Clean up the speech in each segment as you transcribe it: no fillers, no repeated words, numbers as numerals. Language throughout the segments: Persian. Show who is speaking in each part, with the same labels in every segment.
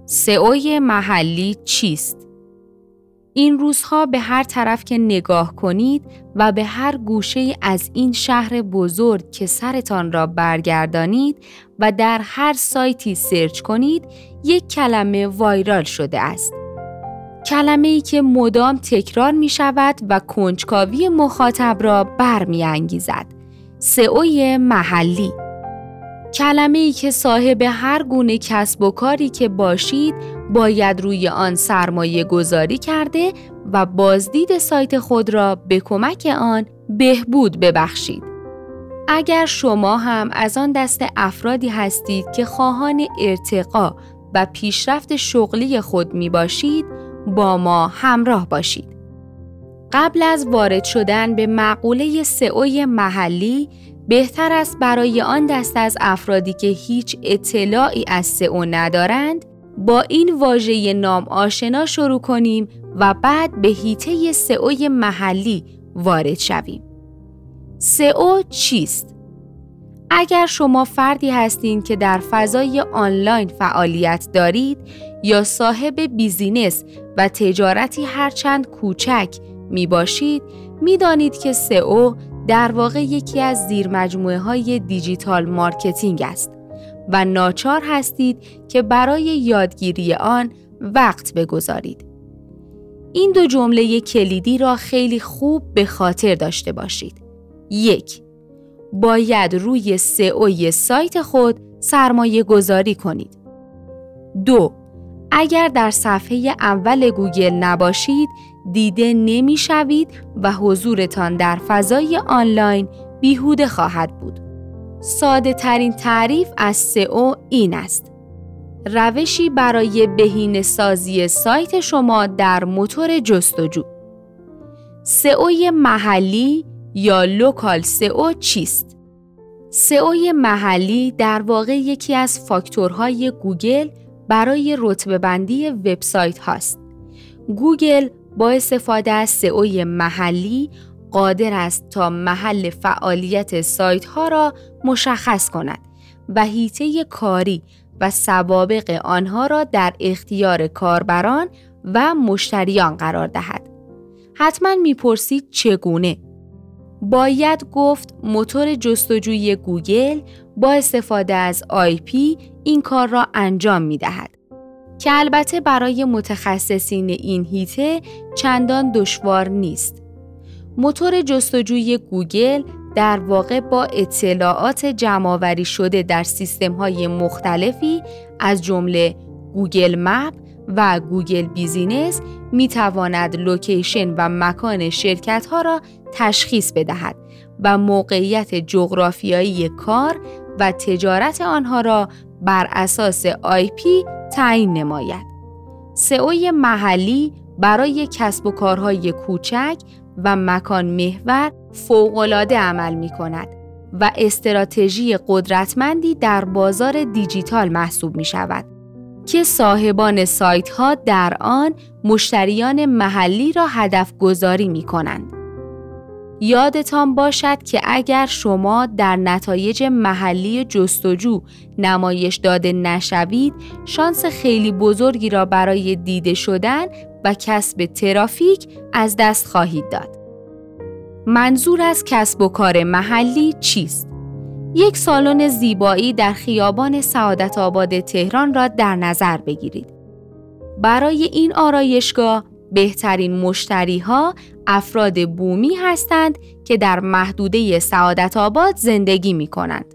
Speaker 1: سئو محلی چیست؟ این روزها به هر طرف که نگاه کنید و به هر گوشه از این شهر بزرگ که سرتان را برگردانید و در هر سایتی سرچ کنید، یک کلمه وایرال شده است. کلمه‌ای که مدام تکرار می شود و کنجکاوی مخاطب را برمی انگیزد. سئو محلی. کلمه‌ای که صاحب هر گونه کسب و کاری که باشید باید روی آن سرمایه گذاری کرده و بازدید سایت خود را به کمک آن بهبود ببخشید. اگر شما هم از آن دست افرادی هستید که خواهان ارتقا و پیشرفت شغلی خود می باشید، با ما همراه باشید. قبل از وارد شدن به مقوله سئو محلی، بهتر است برای آن دسته از افرادی که هیچ اطلاعی از سئو ندارند، با این واژه نام آشنا شروع کنیم و بعد به حیطه سئو محلی وارد شویم. سئو چیست؟ اگر شما فردی هستید که در فضای آنلاین فعالیت دارید یا صاحب بیزینس و تجارتی هرچند کوچک می باشید، می دانید که سئو در واقع یکی از زیرمجموعه‌های دیجیتال مارکتینگ است و ناچار هستید که برای یادگیری آن وقت بگذارید. این دو جمله کلیدی را خیلی خوب به خاطر داشته باشید. 1. باید روی سئو سایت خود سرمایه گذاری کنید. 2. اگر در صفحه اول گوگل نباشید، دیده نمی شوید و حضورتان در فضای آنلاین بیهوده خواهد بود. ساده ترین تعریف از سئو این است: روشی برای بهینه‌سازی سایت شما در موتور جستجو. سئو محلی یا لوکال سئو چیست؟ سئو محلی در واقع یکی از فاکتورهای گوگل برای رتبه‌بندی وبسایت هاست. گوگل با استفاده از سئو محلی قادر است تا محل فعالیت سایت ها را مشخص کند و حیطه کاری و سوابق آنها را در اختیار کاربران و مشتریان قرار دهد. حتما میپرسید چگونه؟ باید گفت موتور جستجوی گوگل با استفاده از IP این کار را انجام می‌دهد که البته برای متخصصین این حیطه چندان دشوار نیست. موتور جستجوی گوگل در واقع با اطلاعات جمع‌آوری شده در سیستم‌های مختلفی از جمله گوگل مپ و گوگل بیزینس می‌تواند لوکیشن و مکان شرکت‌ها را تشخیص بدهد و موقعیت جغرافیایی کار و تجارت آنها را بر اساس IP تعیین نماید. سئو محلی برای کسب و کارهای کوچک و مکان محور فوق‌العاده عمل می‌کند و استراتژی قدرتمندی در بازار دیجیتال محسوب می‌شود که صاحبان سایت‌ها در آن مشتریان محلی را هدف گذاری می‌کنند. یادتان باشد که اگر شما در نتایج محلی جستجو نمایش داده نشوید، شانس خیلی بزرگی را برای دیده شدن و کسب ترافیک از دست خواهید داد. منظور از کسب و کار محلی چیست؟ یک سالن زیبایی در خیابان سعادت آباد تهران را در نظر بگیرید. برای این آرایشگاه بهترین مشتری‌ها افراد بومی هستند که در محدوده سعادت آباد زندگی می‌کنند.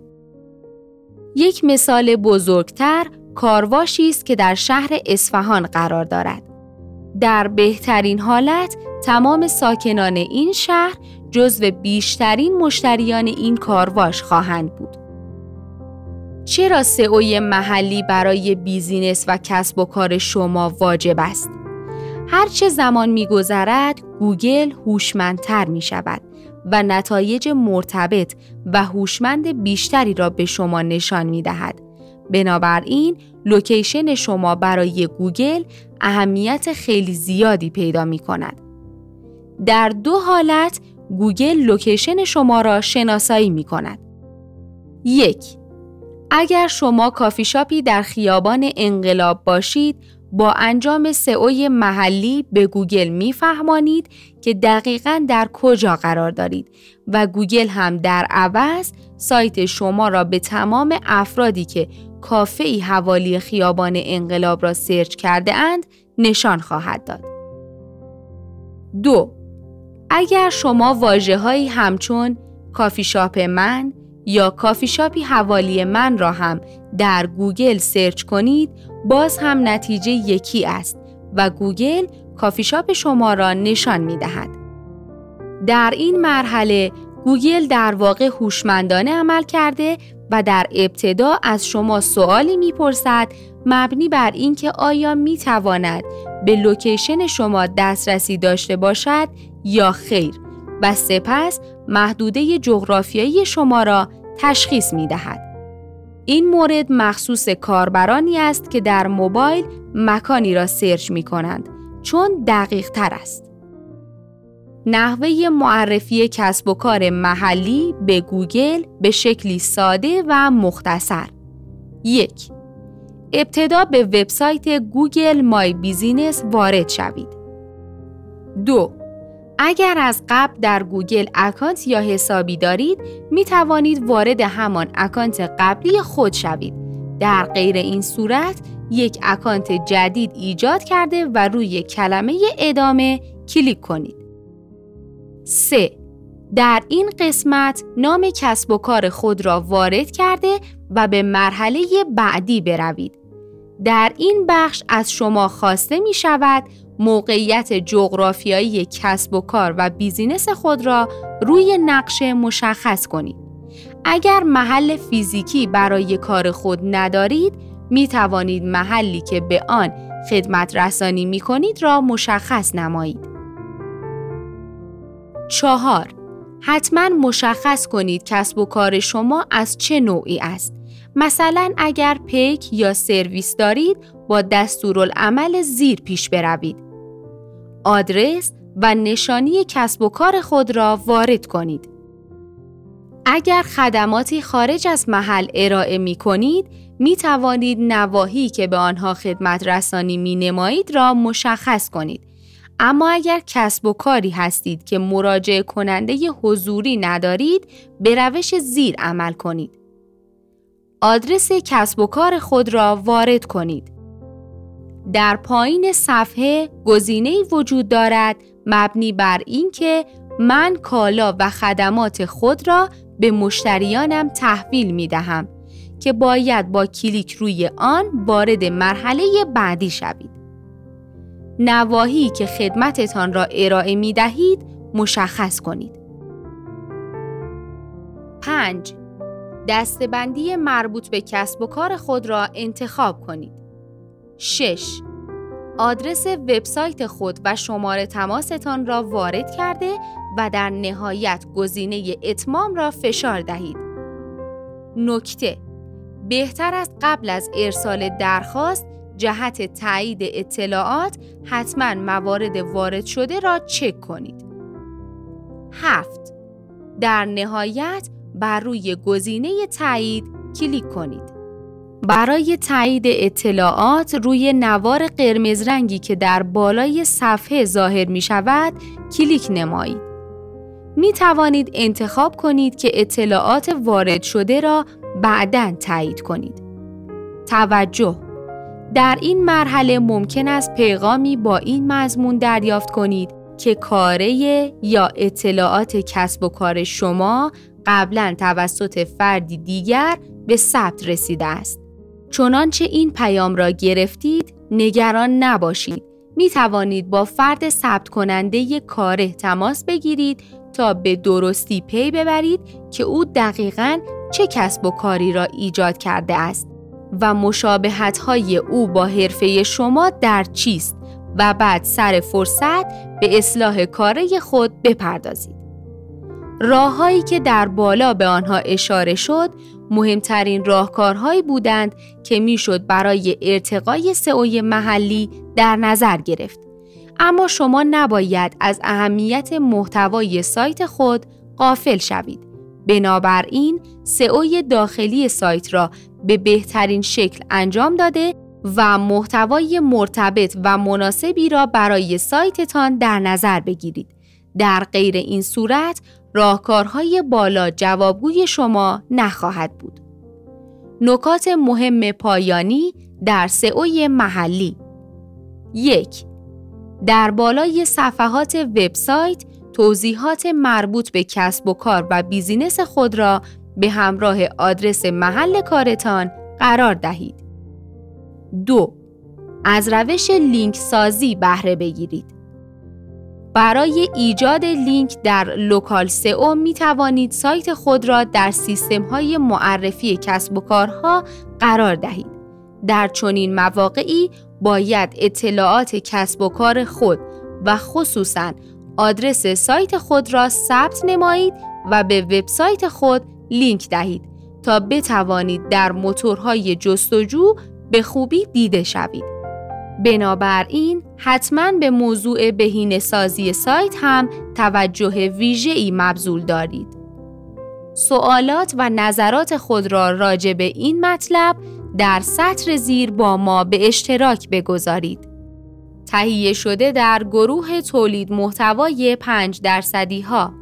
Speaker 1: یک مثال بزرگتر کارواشی است که در شهر اصفهان قرار دارد. در بهترین حالت تمام ساکنان این شهر جزو بیشترین مشتریان این کارواش خواهند بود. چرا سئو محلی برای بیزینس و کسب و کار شما واجب است؟ هرچه زمان می‌گذرد، گوگل هوشمندتر می‌شود و نتایج مرتبط و هوشمند بیشتری را به شما نشان می‌دهد. بنابراین لوکیشن شما برای گوگل اهمیت خیلی زیادی پیدا می‌کند. در دو حالت گوگل لوکیشن شما را شناسایی می‌کند. 1. اگر شما کافی شاپی در خیابان انقلاب باشید، با انجام سئو محلی به گوگل میفهمانید که دقیقاً در کجا قرار دارید و گوگل هم در عوض سایت شما را به تمام افرادی که کافه‌ای حوالی خیابان انقلاب را سرچ کرده اند نشان خواهد داد. 2. اگر شما واژه‌هایی همچون کافی شاپ من یا کافی شاپی حوالی من را هم در گوگل سرچ کنید، باز هم نتیجه یکی است و گوگل کافی شاپ شما را نشان می دهد. در این مرحله گوگل در واقع هوشمندانه عمل کرده و در ابتدا از شما سوالی می پرسد مبنی بر اینکه آیا می تواند به لوکیشن شما دسترسی داشته باشد یا خیر و سپس محدوده جغرافیایی شما را تشخیص می دهد. این مورد مخصوص کاربرانی است که در موبایل مکانی را سرچ می کنند چون دقیق تر است. نحوه معرفی کسب و کار محلی به گوگل به شکلی ساده و مختصر. 1. ابتدا به وبسایت گوگل مای بیزینس وارد شوید. 2. اگر از قبل در گوگل اکانت یا حسابی دارید، می توانید وارد همان اکانت قبلی خود شوید. در غیر این صورت، یک اکانت جدید ایجاد کرده و روی کلمه ادامه کلیک کنید. 3. در این قسمت نام کسب و کار خود را وارد کرده و به مرحله بعدی بروید. در این بخش از شما خواسته می شود موقعیت جغرافیایی کسب و کار و بیزینس خود را روی نقشه مشخص کنید. اگر محل فیزیکی برای کار خود ندارید، می توانید محلی که به آن خدمت رسانی می کنید را مشخص نمایید. 4. حتما مشخص کنید کسب و کار شما از چه نوعی است. مثلا اگر پیک یا سرویس دارید، با دستورالعمل زیر پیش بروید. آدرس و نشانی کسب و کار خود را وارد کنید. اگر خدماتی خارج از محل ارائه می کنید، می توانید نواحی که به آنها خدمت رسانی می نمایید را مشخص کنید. اما اگر کسب و کاری هستید که مراجعه کننده حضوری ندارید، به روش زیر عمل کنید. آدرس کسب و کار خود را وارد کنید. در پایین صفحه گزینه‌ای وجود دارد مبنی بر اینکه من کالا و خدمات خود را به مشتریانم تحویل می دهم که باید با کلیک روی آن وارد مرحله بعدی شوید. نواحی که خدمتتان را ارائه می دهید مشخص کنید. 5. دسته‌بندی مربوط به کسب و کار خود را انتخاب کنید. 6. آدرس وبسایت خود و شماره تماستان را وارد کرده و در نهایت گزینه اتمام را فشار دهید. نکته: بهتر است قبل از ارسال درخواست جهت تایید اطلاعات حتما موارد وارد شده را چک کنید. 7. در نهایت بر روی گزینه تایید کلیک کنید. برای تایید اطلاعات روی نوار قرمز رنگی که در بالای صفحه ظاهر می شود کلیک نمایید. می توانید انتخاب کنید که اطلاعات وارد شده را بعداً تایید کنید. توجه: در این مرحله ممکن است پیغامی با این مضمون دریافت کنید که کاره یا اطلاعات کسب و کار شما قبلاً توسط فردی دیگر به ثبت رسیده است. چنانچه این پیام را گرفتید، نگران نباشید. می توانید با فرد ثبت کننده کاره تماس بگیرید تا به درستی پی ببرید که او دقیقاً چه کسب و کاری را ایجاد کرده است و مشابهت‌های او با حرفه شما در چیست و بعد سر فرصت به اصلاح کار خود بپردازید. راه‌هایی که در بالا به آنها اشاره شد مهمترین راهکارهایی بودند که میشد برای ارتقای سئو محلی در نظر گرفت. اما شما نباید از اهمیت محتوای سایت خود غافل شوید. بنابراین سئو داخلی سایت را به بهترین شکل انجام داده و محتوای مرتبط و مناسبی را برای سایتتان در نظر بگیرید. در غیر این صورت راهکارهای بالا جوابگوی شما نخواهد بود. نکات مهم پایانی در سئو محلی: 1. در بالای صفحات وبسایت توضیحات مربوط به کسب و کار و بیزینس خود را به همراه آدرس محل کارتان قرار دهید. 2. از روش لینک سازی بهره بگیرید. برای ایجاد لینک در لوکال سئو می توانید سایت خود را در سیستم‌های معرفی کسب و کارها قرار دهید. در چنین مواقعی باید اطلاعات کسب و کار خود و خصوصاً آدرس سایت خود را ثبت نمایید و به وبسایت خود لینک دهید تا بتوانید در موتورهای جستجو به خوبی دیده شوید. بنابراین حتماً به موضوع بهینه‌سازی سایت هم توجه ویژه‌ای مبذول دارید. سوالات و نظرات خود را راجع به این مطلب در سطر زیر با ما به اشتراک بگذارید. تهیه شده در گروه تولید محتوای 5% ها.